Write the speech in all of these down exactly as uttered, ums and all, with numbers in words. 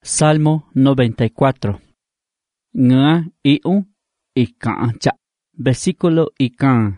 Salmo noventa y cuatro. Ngã y un y cạn chạ. Versículo y cạn.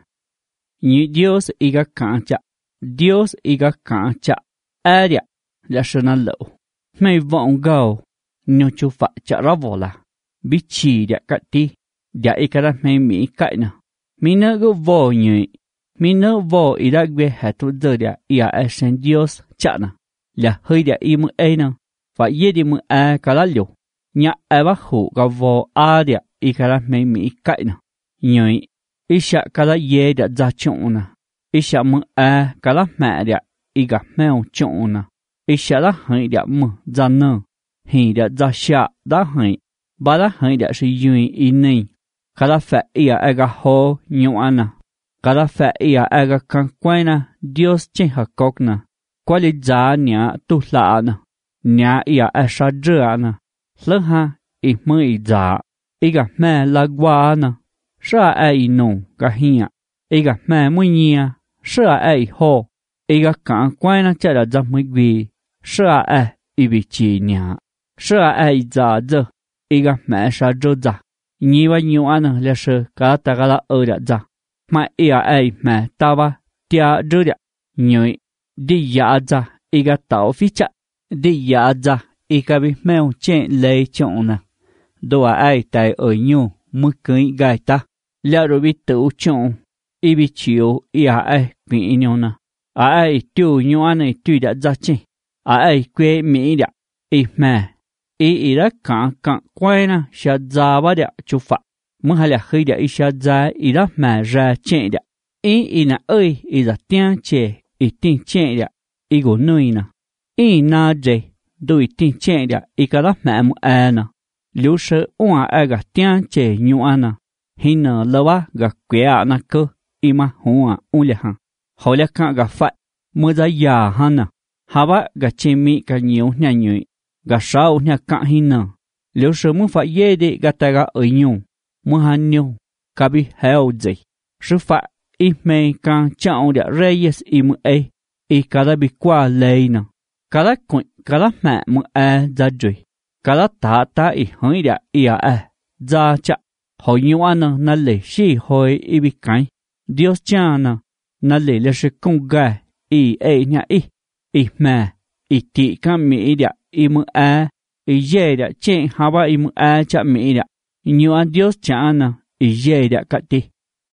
Như Dios iga cạn chạ. Dios iga cạn chạ. Aria là sự năng lậu. Mày vọng gầu. Nhô chú phạ chạ ra vô là. Bí chì đạ cạ ti. Đạ y ca ra mày mỹ cãi nè. Mi nơ gô vô nhụy. Mi nơ vô y ra ghê hạ tu dơ đạ y à e sen Dios chạ nè. Là hơi đạ y mơ ê nè. Và yê đi mơ a ca lá liu. Nhã a bác hủ gà vô a đạ y ca ra mày mỹ cãi nè. Nhụy. Y xạ ca lá yê đạ ra trộn nè. Y xạ mơ a ca lá mẹ đạ y gà mèo trộn nè. Y xạ lá hơi đạ mơ ra nơ. Hì đạ ra xạ đá hơi. Bà lá hơi đạ sư dùi y nê. Ca lá phạ y à a gà hô nhụ à nè. Ca lá phạ y à a gà càng quay nè. Dios chênh hạ cốc nè. Qua lý giá nhã tu lạ nè. Nhã y à a xa dư à nè. Lỡ ha y mơ y giá. Y gà mẹ là qua nè. Sơ à a y nụ gà hi à. Y gà mẹ mùi nhìa. Sơ à a y hô. Y gà càng quay nè chả đà ra mùi quỳ. Sơ à a y bì chì nhã. Sơ à a y giá dơ. Y gà mẹ xa dơ giá. Nhi wa nhu à nè lè sơ gà ta gà là ơ đà giá. Mà y à a y mẹ ta ba tia dơ đà. Nhụy. Đi dạ giá. Y gà tàu phí chạ. Đi dạ giá. Y gà bì mèo chênh lê chọn nè. Đồ à ai tại ở nhu. Mơ cưới gai ta. Lạ rồi bì tự chọn. Y bì chiếu. Y à ai quỷ nhu nè. À ai tiêu nhu à nè tùy đã giá chênh. À ai quê mỹ đà. Y mẹ. Y y đã cạn cạn quay nè. Xa giá bà đà chú phạ. Mơ hà là khơi đà y xa giá. Y đã mẹ ra chênh đà. Y y nà ơi. Y đã tiếng chê. Y tiếng chênh đà. Y gỗ nơi nè. Y nà dê. Đô y tiếng chênh đà. Y cả đã mẹ mù à nè. Liu sơ ua à gà tiếng chê nhu à nè. Hi nà lơ bá gà quế à nà cơ. Y mà hù à u lè hằng. Hò lè kạng gà phại. Mơ giá yà hà nè. Hà bá gà chê mị gà nhiều nhà nhụy. Gà sao nhà cạng hi nè. Liu sơ mơ phạ yê đê gà ta gà ở nhu. Mơ hà nhu. Gà bì hèo dê. Sư phạ. Y mê càng chạo đạ reyes y mơ ê. Y cả đã bị qua lê nè. Cả đã quỳnh. Cả đã mẹ mơ ê ra rùi. Cả đã tá tá y hơi đạ y à ê. Ra chạ. Hồi nhu à nè. Nà lê xì hồi y bị cánh. Dios chà nè. Nà lê lê sư công gai. Y ê nhà y. Y mẹ. Y tị ca mỹ đạ y mơ ê. Y dê đạ chênh hà bá y mơ ê chạ mỹ đạ. Nhu à Dios chà nè. Y dê đạ cạ tì.